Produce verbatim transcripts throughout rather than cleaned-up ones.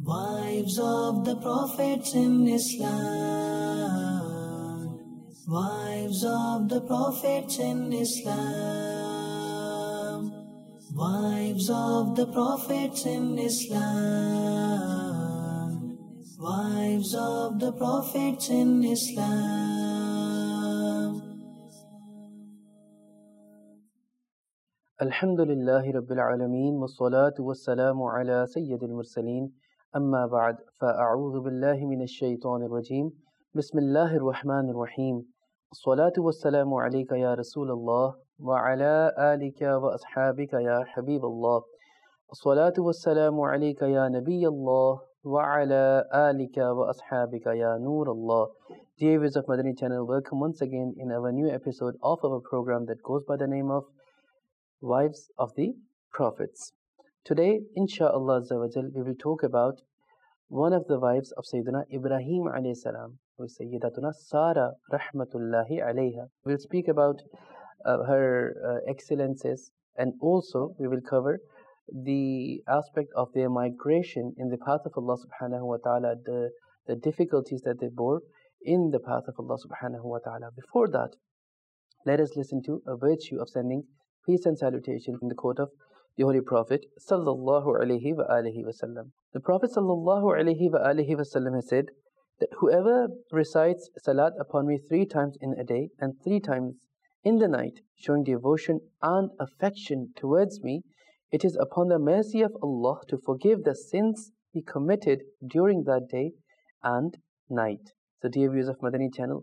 Wives of the Prophets in Islam. Wives of the Prophets in Islam. Wives of the Prophets in Islam. Wives of the Prophets in Islam. Alhamdulillahi Rabbil Alameen, wassalatu wassalamu ala Sayyidil Mursaleen, amma ba'd, fa'a'udhu billahi minash shaytanir rajeem, bismillahir rahmanir rahim, wassalatu wassalamu alayka ya Rasulallah, wa ala alika wa ashabika ya Habiballah, wassalatu wassalamu alayka ya Nabiyallah, wa ala alika wa ashabika ya Noorallah. Dear viewers of Madani channel, welcome once again in our new episode of our program that goes by the name of Wives of the Prophets. Today, insha'Allah Azza wa Jal, we will talk about one of the wives of Sayyidina Ibrahim alayhi salam, who is Sayyidatuna Sara rahmatullahi alayha. We will speak about uh, her uh, excellences, and also we will cover the aspect of their migration in the path of Allah subhanahu wa ta'ala, the, the difficulties that they bore in the path of Allah subhanahu wa ta'ala. Before that, let us listen to a virtue of sending peace and salutation from the quote of the Holy Prophet sallallahu alaihi wa alihi wasallam. The Prophet sallallahu alaihi wa alihi wasallam has said that whoever recites salat upon me three times in a day and three times in the night, showing devotion and affection towards me, it is upon the mercy of Allah to forgive the sins he committed during that day and night. So dear viewers of Madani channel,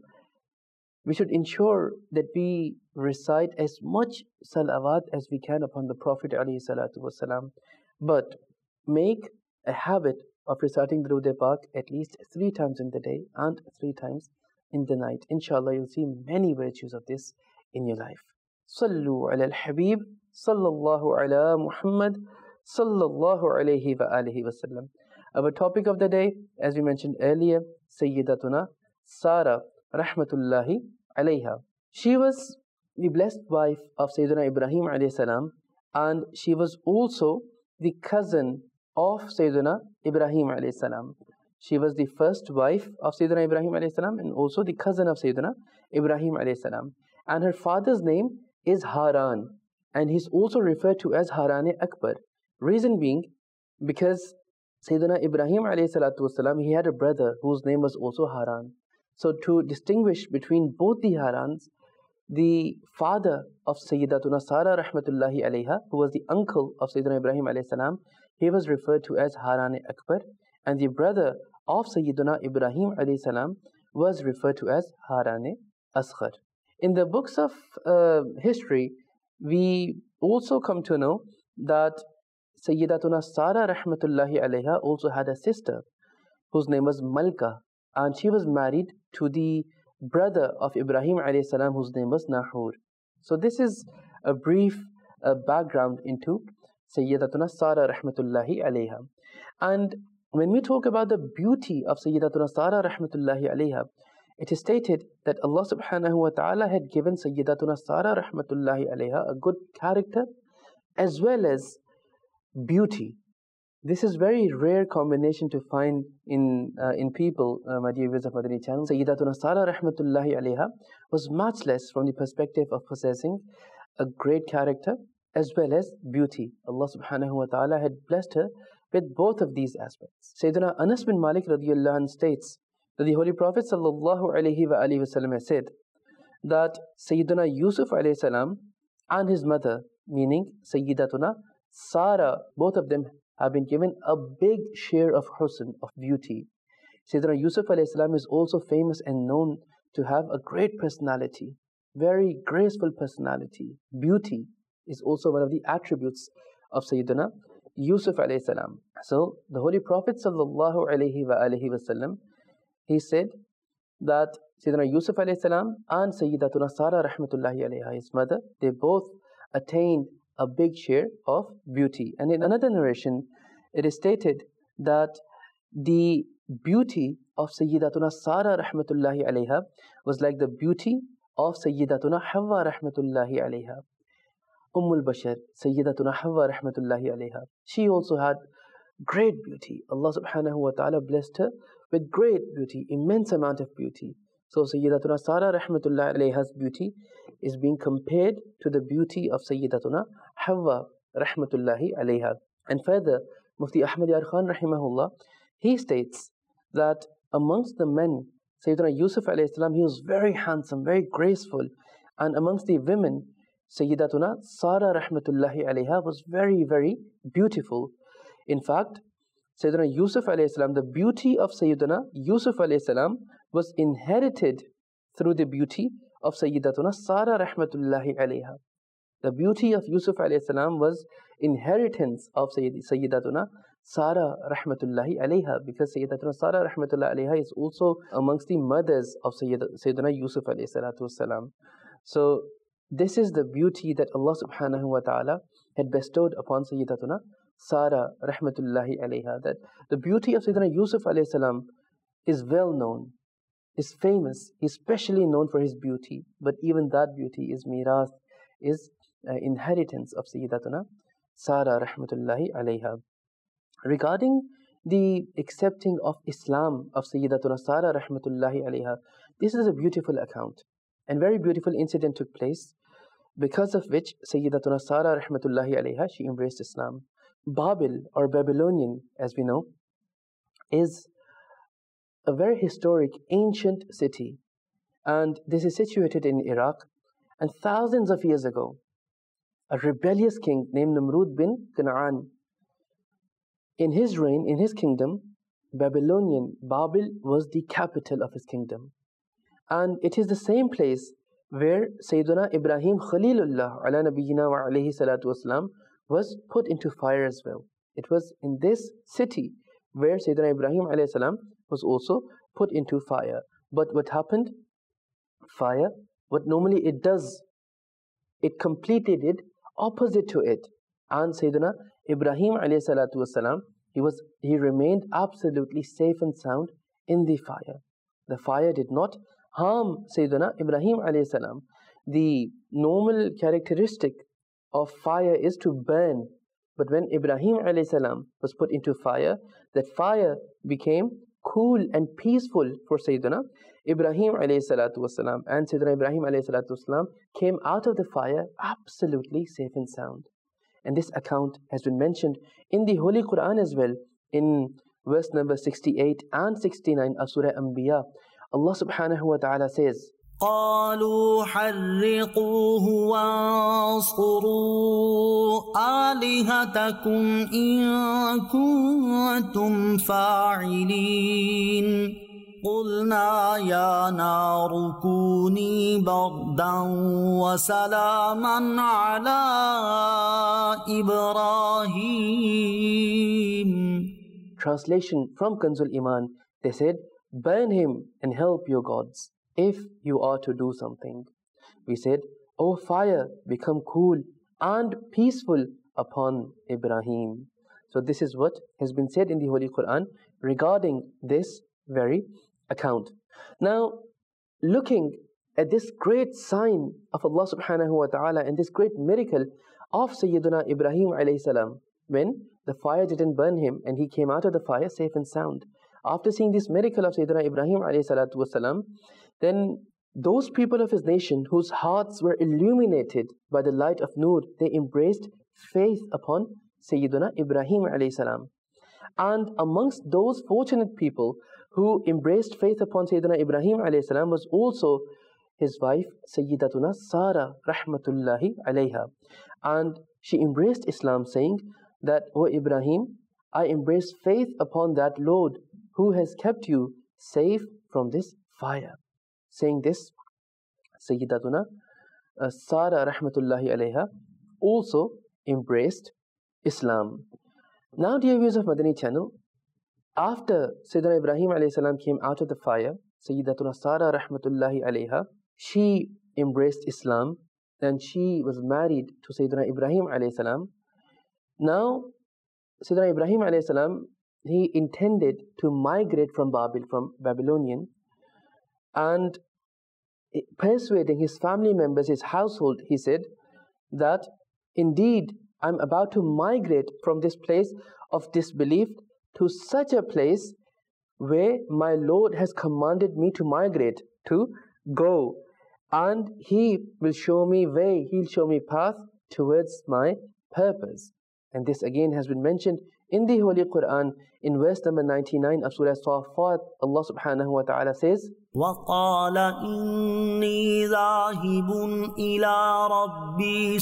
we should ensure that we recite as much salawat as we can upon the Prophet alayhi salatu wasalam, but make a habit of reciting the Durood Pak at least three times in the day and three times in the night. Inshallah, you'll see many virtues of this in your life. Sallu ala al-Habib, sallallahu ala Muhammad, sallallahu alayhi wa alihi wasallam. Our topic of the day, as we mentioned earlier, Sayyidatuna Sara rahmatullahi alayha. She was the blessed wife of Sayyidina Ibrahim alayhi salam, and she was also the cousin of Sayyidina Ibrahim alayhi salam. She was the first wife of Sayyidina Ibrahim alayhi salam and also the cousin of Sayyidina Ibrahim alayhi salam. And her father's name is Haran, and he's also referred to as Haran Akbar. Reason being, because Sayyidina Ibrahim alayhi salatu wasalam, he had a brother whose name was also Haran. So to distinguish between both the Harans, the father of Sayyidatuna Sara rahmatullahi alayha, who was the uncle of Sayyidina Ibrahim alayhi salam, he was referred to as Haran Akbar, and the brother of Sayyidina Ibrahim alayhi salam was referred to as Haran Asghar. In the books of uh, history, we also come to know that Sayyidatuna Sara rahmatullahi alayha also had a sister whose name was Malka, and she was married to the brother of Ibrahim alayhi salam, whose name was Nahur. So this is a brief uh, background into Sayyidatuna Sara rahmatullahi alayha. And when we talk about the beauty of Sayyidatuna Sara rahmatullahi alayha, it is stated that Allah subhanahu wa ta'ala had given Sayyidatuna Sara rahmatullahi alayha a good character as well as beauty. This is very rare combination to find in uh, in people, uh, my dear viewers of Madani channel. Sayyidatuna Sara rahmatullahi alayha was matchless from the perspective of possessing a great character as well as beauty. Allah subhanahu wa ta'ala had blessed her with both of these aspects. Sayyidina Anas bin Malik radiyallahu anhu states that the Holy Prophet sallallahu alayhi wa alihi wasallam has said that Sayyidina Yusuf alayhi salam and his mother, meaning Sayyidatuna Sara, both of them have been given a big share of husn, of beauty. Sayyidina Yusuf alayhi salam is also famous and known to have a great personality, very graceful personality. Beauty is also one of the attributes of Sayyidina Yusuf alayhi salam. So the Holy Prophet sallallahu alayhi wa alihi wasallam, he said that Sayyidina Yusuf alayhi salam and Sayyidatuna Sara rahmatullahi alayha, his mother, they both attained a big share of beauty. And in another narration, it is stated that the beauty of Sayyidatuna Sara rahmatullahi alayha was like the beauty of Sayyidatuna Hawwa rahmatullahi alayha. Ummul Bashar, Sayyidatuna Hawwa rahmatullahi alayha. She also had great beauty. Allah subhanahu wa ta'ala blessed her with great beauty, immense amount of beauty. So Sayyidatuna Sara rahmatullahi alayha's beauty is being compared to the beauty of Sayyidatuna Hawa rahmatullahi alayha. And further, Mufti Ahmad Yar Khan rahimahullah, he states that amongst the men, Sayyidina Yusuf alayhi salam, he was very handsome, very graceful. And amongst the women, Sayyidatuna Sara rahmatullahi alayha was very, very beautiful. In fact, Sayyidina Yusuf alayhi salam, the beauty of Sayyidina Yusuf alayhi salam was inherited through the beauty of Sayyidatuna Sara rahmatullahi alayha. The beauty of Yusuf alayhi salam was inheritance of Sayyidatuna Sara rahmatullahi alayha, because Sayyidatuna Sara rahmatullahi alayha is also amongst the mothers of Sayyidina Yusuf alayhi salatu wasalam. So this is the beauty that Allah subhanahu wa ta'ala had bestowed upon Sayyidatuna Sara rahmatullahi alayha, that the beauty of Sayyidina Yusuf alayhi salam is well known, is famous, is specially known for his beauty, but even that beauty is mirath, is uh, inheritance of Sayyidatuna Sara rahmatullahi alayha. Regarding the accepting of Islam of Sayyidatuna Sara rahmatullahi alayha, this is a beautiful account and very beautiful incident took place, because of which Sayyidatuna Sara rahmatullahi alayha, she embraced Islam. Babil, or Babylonian as we know, is a very historic ancient city, and this is situated in Iraq. And thousands of years ago, a rebellious king named Namrud bin Kan'an, in his reign, in his kingdom, Babylonian, Babil was the capital of his kingdom. And it is the same place where Sayyiduna Ibrahim Khalilullah ala nabiyyina wa alayhi salatu wasalam was put into fire as well. It was in this city where Sayyiduna Ibrahim alayhi salam was also put into fire. But what happened? Fire, what normally it does, it completed it opposite to it. And Sayyiduna Ibrahim alayhi salatu wasalam, he was he remained absolutely safe and sound in the fire. The fire did not harm Sayyiduna Ibrahim alayhi salam. The normal characteristic of fire is to burn. But when Ibrahim alayhi salam was put into fire, that fire became cool and peaceful for Sayyiduna Ibrahim alayhi salatu wasalam. And Sayyiduna Ibrahim alayhi salatu wasalam came out of the fire absolutely safe and sound. And this account has been mentioned in the Holy Quran as well, in verse number sixty-eight and sixty-nine of Surah Anbiya. Allah subhanahu wa ta'ala says, قالوا حرقوه وانصروا آلهتكم إن كنتم فاعلين قلنا يا نار كوني بردا وسلاما على إبراهيم. Translation from Kanzul Iman, they said, burn him and help your gods if you are to do something. We said, O fire, become cool and peaceful upon Ibrahim. So this is what has been said in the Holy Quran regarding this very account. Now, looking at this great sign of Allah subhanahu wa ta'ala and this great miracle of Sayyiduna Ibrahim alayhi salam, when the fire didn't burn him and he came out of the fire safe and sound. After seeing this miracle of Sayyidina Ibrahim alayhi salatu wasalam, then those people of his nation whose hearts were illuminated by the light of Nur, they embraced faith upon Sayyidina Ibrahim alayhi salam. And amongst those fortunate people who embraced faith upon Sayyidina Ibrahim alayhi salam was also his wife Sayyidatuna Sara rahmatullahi alayha. And she embraced Islam, saying that, O Ibrahim, I embrace faith upon that Lord who has kept you safe from this fire. Saying this, Sayyidatuna uh, Sara rahmatullahi alayha also embraced Islam. Now, dear viewers of Madani channel, after Sayyidina Ibrahim alayhi salam came out of the fire, Sayyidatuna Sara rahmatullahi alayha, she embraced Islam and she was married to Sayyidina Ibrahim alayhi salam. Now, Sayyidina Ibrahim alayhi salam, he intended to migrate from Babil, from Babylonian, and persuading his family members, his household, he said that indeed I'm about to migrate from this place of disbelief to such a place where my Lord has commanded me to migrate, to go, and He will show me way, He'll show me path towards my purpose. And this again has been mentioned in the Holy Quran in verse number ninety-nine of Surah Safat. Allah subhanahu wa ta'ala says, وَقَالَ إِنِّي ذَاهِبٌ إِلَىٰ رَبِّي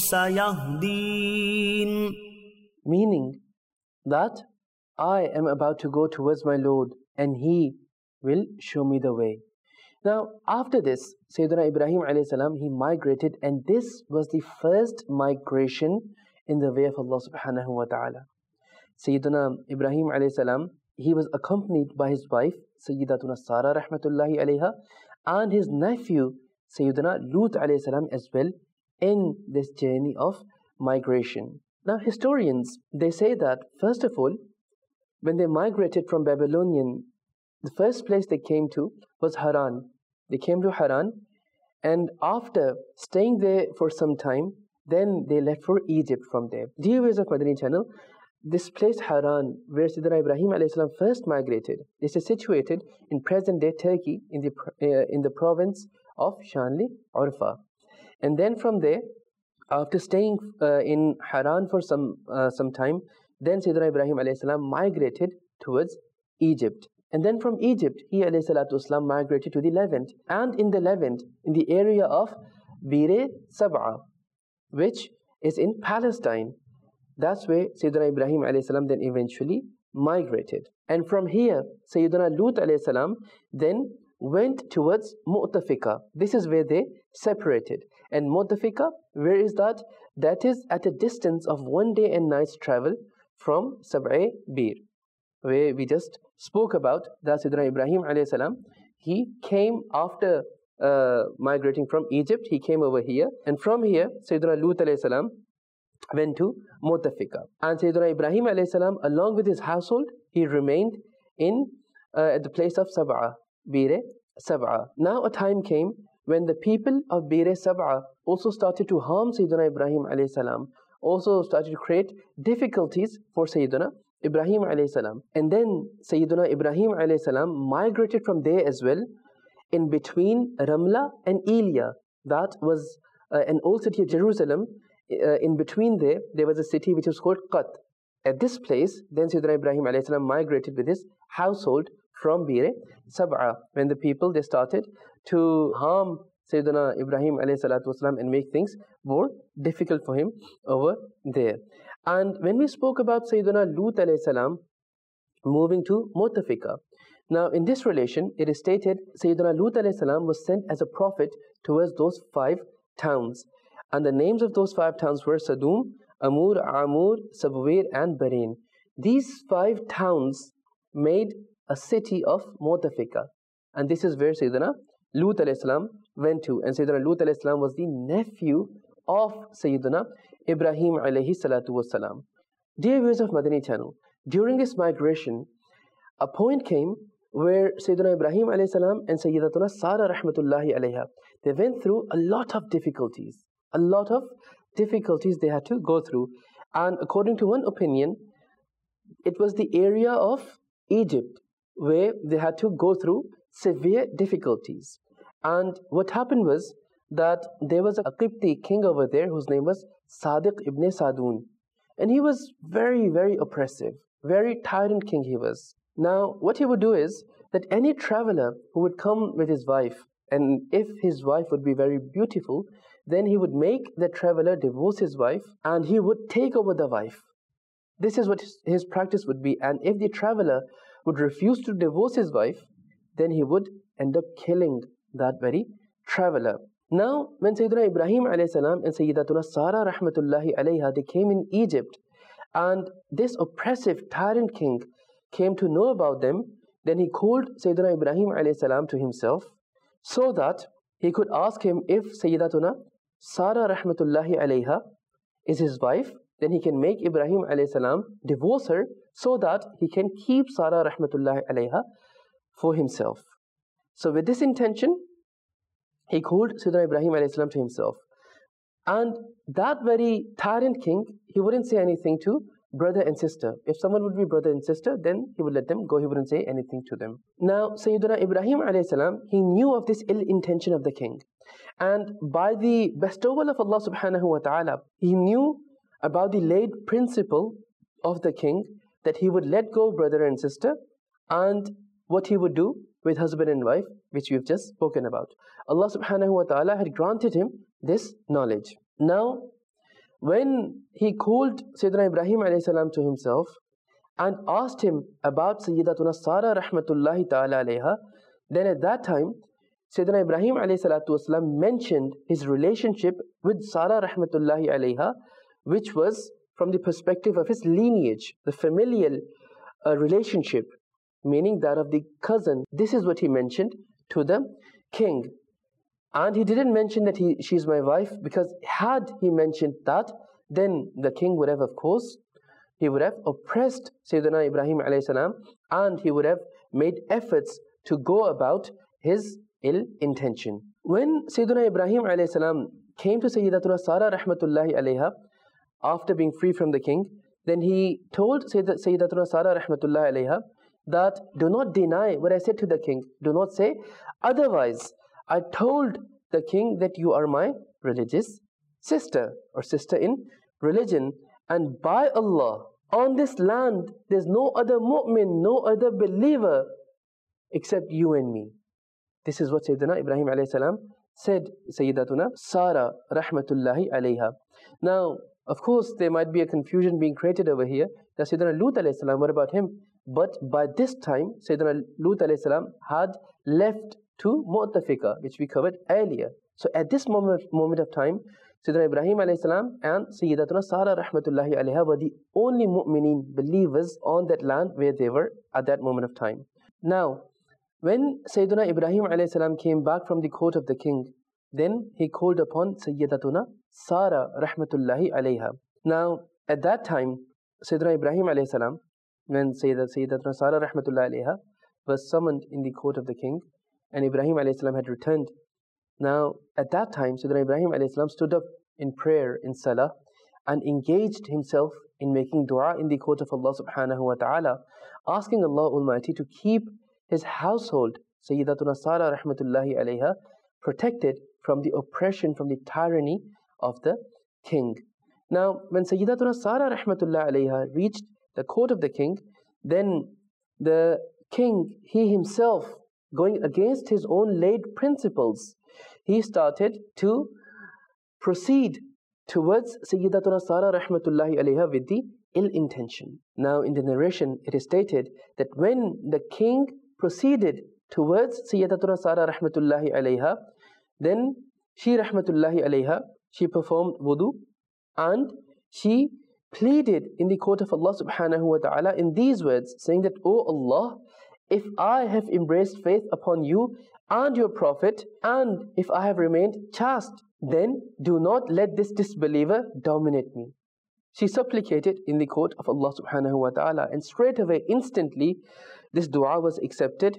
سَيَهْدِينِ, meaning that I am about to go towards my Lord and He will show me the way. Now after this, Sayyidina Ibrahim alayhi salam, he migrated, and this was the first migration in the way of Allah subhanahu wa ta'ala. Sayyidina Ibrahim alayhi salam, he was accompanied by his wife Sayyidatuna Sara rahmatullahi alayha and his nephew Sayyidina Lut alayhi salam as well in this journey of migration. Now historians, they say that first of all, when they migrated from Babylonian, the first place they came to was Haran. They came to Haran, and after staying there for some time, then they left for Egypt from there. Dear viewers of Madani channel, this place Haran, where Sayyidina Ibrahim alayhi salam first migrated, this is situated in present-day Turkey, in the uh, in the province of Shanli Urfa. And then from there, after staying uh, in Haran for some uh, some time, then Sayyidina Ibrahim alayhi salam migrated towards Egypt. And then from Egypt, he alayhi salatu wasalam migrated to the Levant. And in the Levant, in the area of Bir Sab'a, which is in Palestine, that's where Sayyidina Ibrahim alayhi salam then eventually migrated. And from here, Sayyidina Lut alayhi salam then went towards Mu'tafika. This is where they separated. And Mu'tafika, where is that? That is at a distance of one day and night's travel from Sab'a Bir, where we just spoke about that Sayyidina Ibrahim alayhi salam, he came after uh, migrating from Egypt, he came over here, and from here Sayyidina Lut alayhi salam went to Mu'tafika. And Sayyidina Ibrahim alayhi salam, along with his household, he remained in uh, at the place of Sab'a, Bir Sab'a. Now a time came when the people of Bir Sab'a also started to harm Sayyidina Ibrahim alayhi salam, also started to create difficulties for Sayyidina Ibrahim alayhi salam. And then Sayyidina Ibrahim alayhi salam migrated from there as well, in between Ramla and Elia. That was uh, an old city of Jerusalem. Uh, in between there, there was a city which was called Qat. At this place, then Sayyidina Ibrahim alayhi salam migrated with his household from Bir Sab'a, when the people, they started to harm Sayyidina Ibrahim alayhi salatu wasalam and make things more difficult for him over there. And when we spoke about Sayyidina Lut alayhi salam moving to Mu'tafika, now in this relation, it is stated Sayyidina Lut alayhi salam was sent as a prophet towards those five towns. And the names of those five towns were Sadum, Amur, Amur, Sabwir and Barin. These five towns made a city of Mu'tafika. And this is where Sayyidina Lut alayhi salam went to. And Sayyidina Lut alayhi salam was the nephew of Sayyidina Ibrahim alayhi salatu wasalam. Dear viewers of Madani channel, during this migration, a point came where Sayyidina Ibrahim alayhi salam and Sayyidatuna Sara rahmatullahi alayha, they went through a lot of difficulties. A lot of difficulties they had to go through. And according to one opinion, it was the area of Egypt where they had to go through severe difficulties. And what happened was that there was a Qibti king over there whose name was Sadiq ibn Sadun. And he was very, very oppressive, very tyrant king he was. Now, what he would do is that any traveler who would come with his wife, and if his wife would be very beautiful, then he would make the traveler divorce his wife and he would take over the wife. This is what his, his practice would be. And if the traveler would refuse to divorce his wife, then he would end up killing that very traveler. Now, when Sayyidina Ibrahim alayhi salam and Sayyidatuna Sara rahmatullahi alayha, they came in Egypt, and this oppressive tyrant king came to know about them, then he called Sayyidina Ibrahim alayhi salam to himself so that he could ask him if Sayyidatuna Sara rahmatullahi alayha is his wife, then he can make Ibrahim alayhi salam divorce her so that he can keep Sara rahmatullahi alayha for himself. So with this intention, he called Sayyidina Ibrahim alayhi salam to himself. And that very tyrant king, he wouldn't say anything to brother and sister. If someone would be brother and sister, then he would let them go, he wouldn't say anything to them. Now, Sayyidina Ibrahim alayhi salam, he knew of this ill intention of the king. And by the bestowal of Allah subhanahu wa ta'ala, he knew about the laid principle of the king that he would let go brother and sister, and what he would do with husband and wife, which we've just spoken about. Allah subhanahu wa ta'ala had granted him this knowledge. Now, when he called Sayyidina Ibrahim alayhi salam to himself and asked him about Sayyidatuna Sara rahmatullahi ta'ala alayha, then at that time, Sayyidina Ibrahim alayhi salatu wasalam mentioned his relationship with Sara rahmatullahi alayha, which was from the perspective of his lineage, the familial uh, relationship, meaning that of the cousin. This is what he mentioned to the king. And he didn't mention that he, she's my wife, because had he mentioned that, then the king would have, of course, he would have oppressed Sayyidina Ibrahim alayhi salam, and he would have made efforts to go about his ill intention. When Sayyidina Ibrahim alayhi salam came to Sayyidatuna Sara rahmatullahi alayha, after being free from the king, then he told Sayyidatuna Sara rahmatullahi alayha that do not deny what I said to the king. Do not say otherwise. I told the king that you are my religious sister, or sister in religion, and by Allah, on this land there's no other mu'min, no other believer except you and me. This is what Sayyidina Ibrahim alayhi salam said, Sayyidatuna Sara rahmatullahi alayha. Now, of course, there might be a confusion being created over here. That Sayyidina Lut alayhi salam, what about him? But by this time, Sayyidina Lut alayhi salam had left to Mu'tafika, which we covered earlier. So at this moment, moment of time, Sayyidina Ibrahim alayhi salam and Sayyidatuna Sara rahmatullahi alayha were the only mu'mineen, believers on that land where they were at that moment of time. Now, when Sayyidina Ibrahim alayhi salam came back from the court of the king, then he called upon Sayyidatuna Sara rahmatullahi alayha. Now, at that time, Sayyidina Ibrahim alayhi salam, when Sayyidat, Sayyidatuna Sara rahmatullahi alayha was summoned in the court of the king, and Ibrahim alayhi salam had returned. Now, at that time, Sayyidina Ibrahim alayhi salam stood up in prayer, in salah, and engaged himself in making dua in the court of Allah subhanahu wa ta'ala, asking Allah Almighty to keep his household, Sayyidatuna Sara rahmatullahi alayha, protected from the oppression, from the tyranny of the king. Now, when Sayyidatuna Sara rahmatullahi alayha reached the court of the king, then the king, he himself, going against his own laid principles, he started to proceed towards Sayyidatuna Sara rahmatullahi alayha with the ill intention. Now, in the narration, it is stated that when the king proceeded towards Sayyidatuna Sara rahmatullahi alayha, then she rahmatullahi alayha, she performed wudu, and she pleaded in the court of Allah subhanahu wa ta'ala in these words, saying that, O Allah, if I have embraced faith upon you and your prophet, and if I have remained chaste, then do not let this disbeliever dominate me. She supplicated in the court of Allah subhanahu wa ta'ala, and straight away, instantly, this dua was accepted,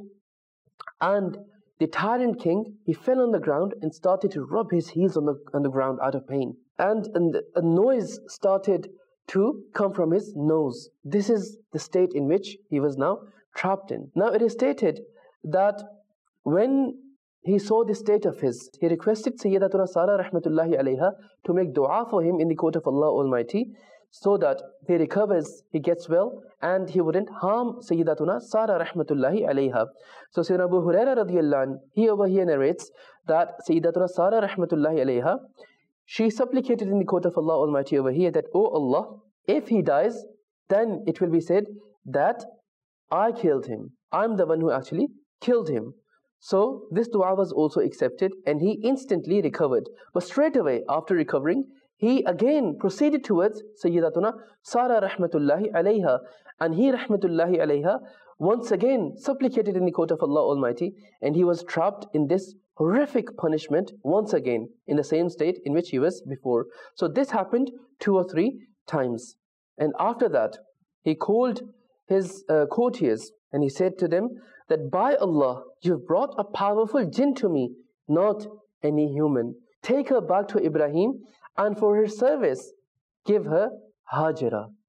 and the tyrant king, he fell on the ground and started to rub his heels on the, on the ground out of pain. And, and a noise started to come from his nose. This is the state in which he was now trapped in. Now it is stated that when he saw the state of his, he requested Sayyidatuna Sara rahmatullahi alayha to make dua for him in the court of Allah Almighty, so that he recovers, he gets well, and he wouldn't harm Sayyidatuna Sara rahmatullahi alayha. So Sayyidina Abu Huraira radiyallahu anh, he over here narrates that Sayyidatuna Sara rahmatullahi alayha, she supplicated in the court of Allah Almighty over here that, O Allah, if he dies, then it will be said that I killed him. I'm the one who actually killed him. So this dua was also accepted, and he instantly recovered. But straight away after recovering, he again proceeded towards Sayyidatuna Sara rahmatullahi alayha, and he rahmatullahi alayha once again supplicated in the court of Allah Almighty, and he was trapped in this horrific punishment once again in the same state in which he was before. So this happened two or three times. And after that, he called his uh, courtiers, and he said to them that, by Allah, you've brought a powerful jinn to me, not any human. Take her back to Ibrahim, and for her service, give her Hajara.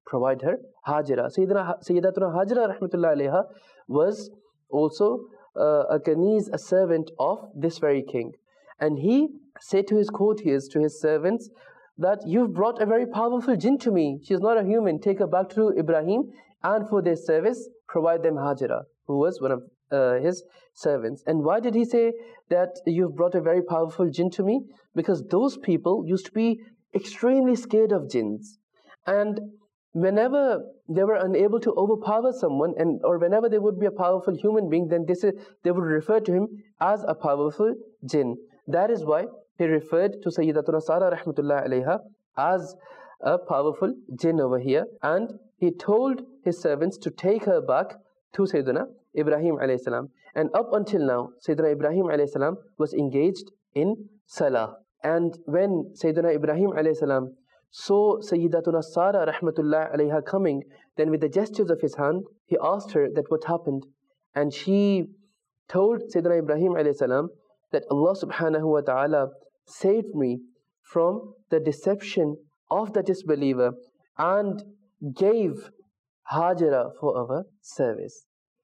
provide her Hajira. Sayyidina, Sayyidatuna Hajira rahmatullah alayha was also uh, a Kaniz, a servant of this very king. And he said to his courtiers, to his servants, that you've brought a very powerful jinn to me. She's not a human. Take her back to Ibrahim, and for their service, provide them Hajira, who was one of uh, his servants. And why did he say that you've brought a very powerful jinn to me? Because those people used to be extremely scared of jinns. And whenever they were unable to overpower someone, and or whenever there would be a powerful human being, then this is, they would refer to him as a powerful jinn. That is why he referred to Sayyidatuna Sara rahmatullah alayha as a powerful jinn over here. And he told his servants to take her back to Sayyidina Ibrahim alayhi salam. And up until now, Sayyidina Ibrahim alayhi salam was engaged in Salah. And when Sayyidina Ibrahim alayhi salam saw Sayyidatuna Sara rahmatullah alayha coming, then with the gestures of his hand, he asked her that what happened. And she told Sayyidina Ibrahim alayhi salam that Allah subhanahu wa ta'ala saved me from the deception of the disbeliever and gave Hajira for our service.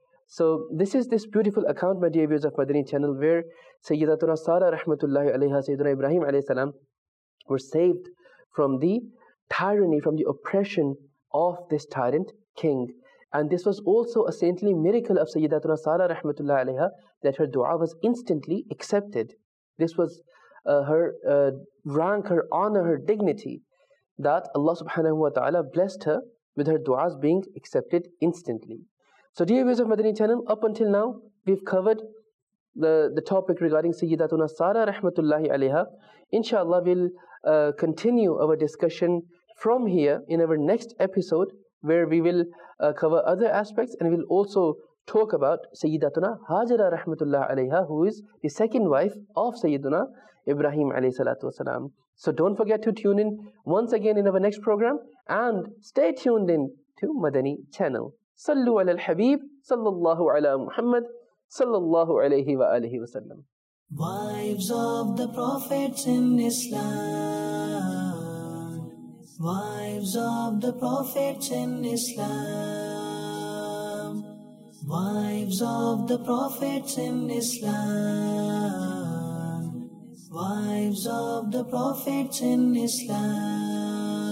So this is this beautiful account, my dear viewers of Madani channel, where Sayyidatuna Sara rahmatullahi alayha, Sayyidina Ibrahim alayhi salam were saved from the tyranny, from the oppression of this tyrant king. And this was also a saintly miracle of Sayyidatuna Sara rahmatullahi alayha, that her dua was instantly accepted. This was uh, her uh, rank, her honor, her dignity, that Allah subhanahu wa ta'ala blessed her with her du'as being accepted instantly. So dear viewers of Madani channel, up until now, we've covered the, the topic regarding Sayyidatuna Sara rahmatullahi alayha. Inshallah, we'll uh, continue our discussion from here in our next episode, where we will uh, cover other aspects, and we'll also talk about Sayyidatuna Hajira rahmatullah alayha, who is the second wife of Sayyiduna Ibrahim alayhi salatu wasalam. So don't forget to tune in once again in our next program, and stay tuned in to Madani channel. Sallu ala al-Habib, sallallahu ala Muhammad, sallallahu alayhi wa alihi wa sallam. Wives of the prophets in Islam, wives of the prophets in Islam, wives of the prophets in Islam, wives of the prophets in Islam.